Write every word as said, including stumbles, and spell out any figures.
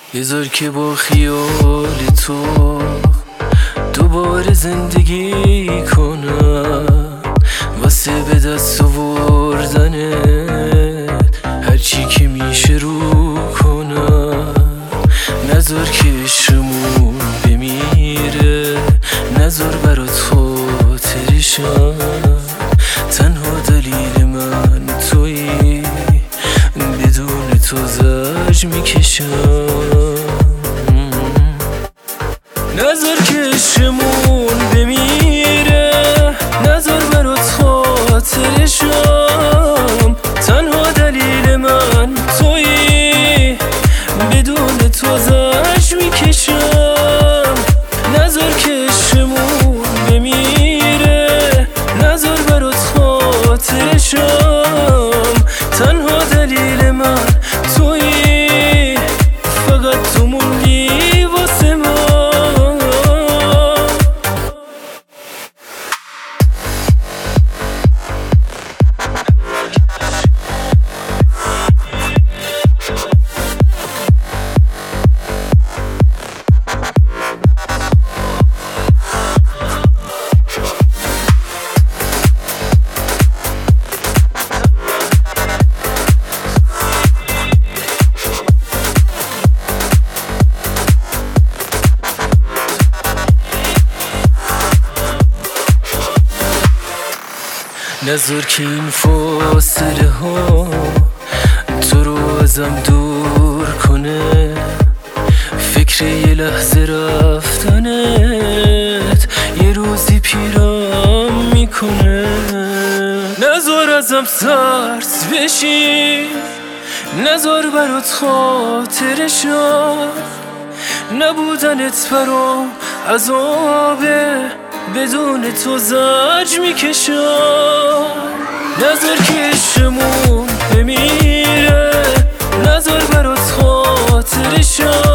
بذار که با خیال تو دوباره زندگی کنم، واسه به دست آوردنت هرچی که میشه رو کنم. نذار که عشقمون بمیره، نذار برات خاطرشم، تنها دلیل من تویی، بدون تو زج میکشم. نذار که عشقمون بمیره، نذار برات خاطرشم، تنها دلیل من تویی، بدون تو زج میکشم. نذار که عشقمون بمیره، نذار برات خاطرشم، تنها دلیل من تویی، فقط تو موندی واسه من. نذار که این فاصله ها تو رو ازم دور کنه، فکر یه لحظه رفتنت یه روزی پیرام میکنه. نذار ازم ترس بشی، نذار برات خاطرشم، نبودنت برام عذابه، بدون تو زج میکشم. نذار که عشقمون بمیره، نذار برات خاطرشم،